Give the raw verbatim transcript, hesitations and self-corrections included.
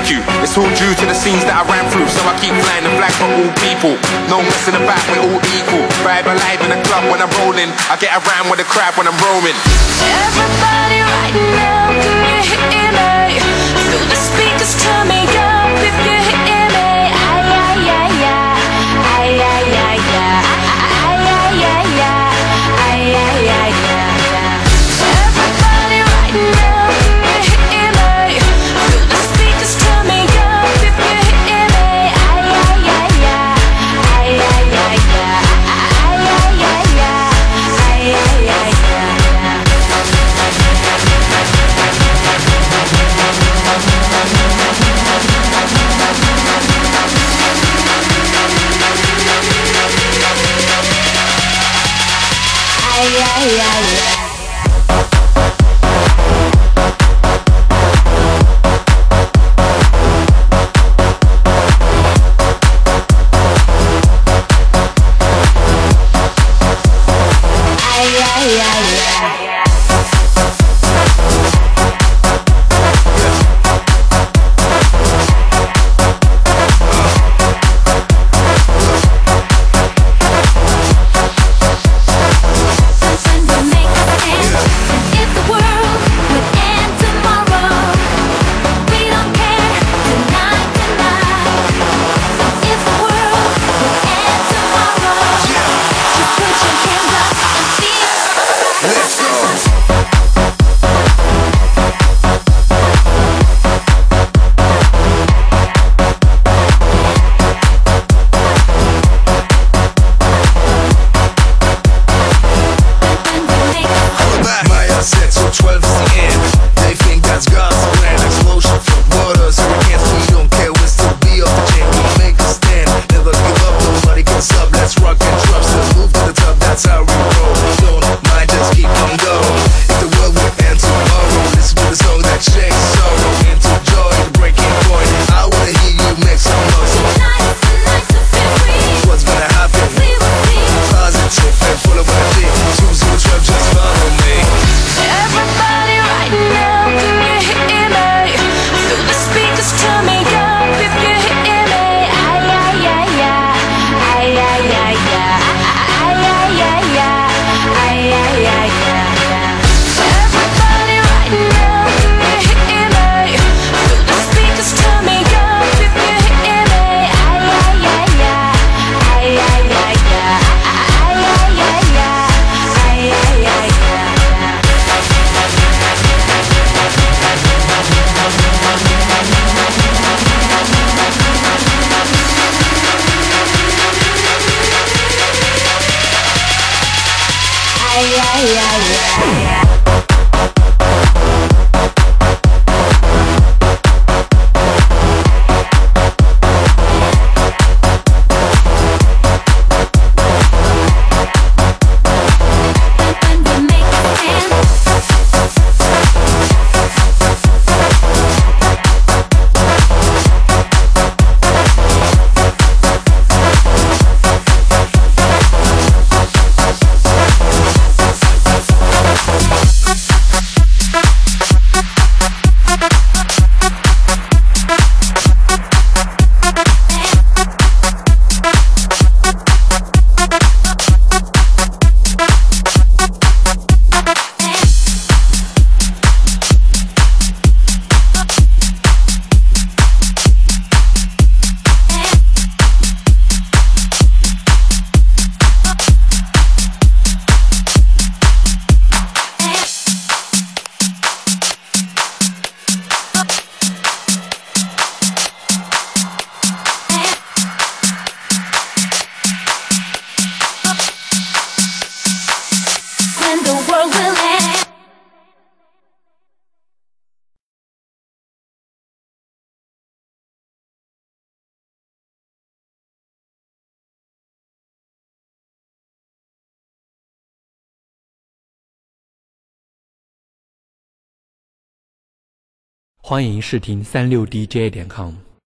thank you. It's all due to the scenes that I ran through, so I keep flying the flag for all people. No messing about, we're all equal. Vibe alive in the club when I'm rolling. I get around with the crowd when I'm roaming. Everybody right now, can you hear me? Feel the speakers turn me up if you hear me. Ay, ay, ay, ay. Ay, ay, ay, ay. Ay, ay, ay, ay. Ay, ay, ay, ay. Everybody right now, can you hear me? Feel the speakers turn me up if you hear me. Ay, ay, ay, ay. Ay, ay, ay, ay. Ay, ay, ay, ay. Ay, ay, ay, ay. Ay, ay, ay, ay. will end. 欢迎试听三六 D J 点 com。